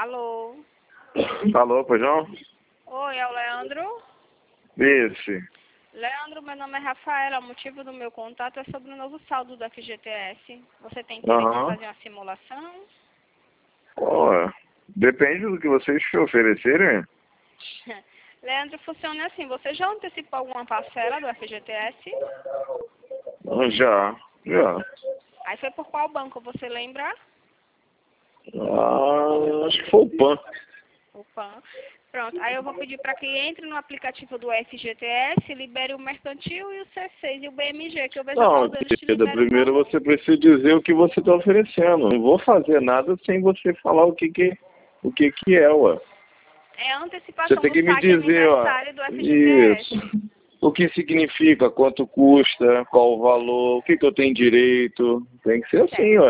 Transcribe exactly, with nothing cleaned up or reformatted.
Alô? Alô, pois não? Oi, é o Leandro? Esse. Leandro, meu nome é Rafaela. O motivo do meu contato é sobre o novo saldo do F G T S. Você tem interesse Aham. em fazer uma simulação? Ó, depende do que vocês te oferecerem. Leandro, funciona assim. Você já antecipou alguma parcela do F G T S? Já, já. Aí foi por qual banco, você lembra? Ah, acho que foi o Pan. O PAN. Pronto, aí eu vou pedir para que entre no aplicativo do F G T S, libere o mercantil e o C seis e o B M G, que eu vejo Não, qual deles te querida, libera o primeiro valor. você precisa dizer o que você está oferecendo. Não vou fazer nada sem você falar o que que, o que, que é, ué. É a antecipação Você tem do que me saque dizer, ó, aniversário do F G T S. isso. O que significa, quanto custa, qual o valor, o que que eu tenho direito. Tem que ser assim, ó.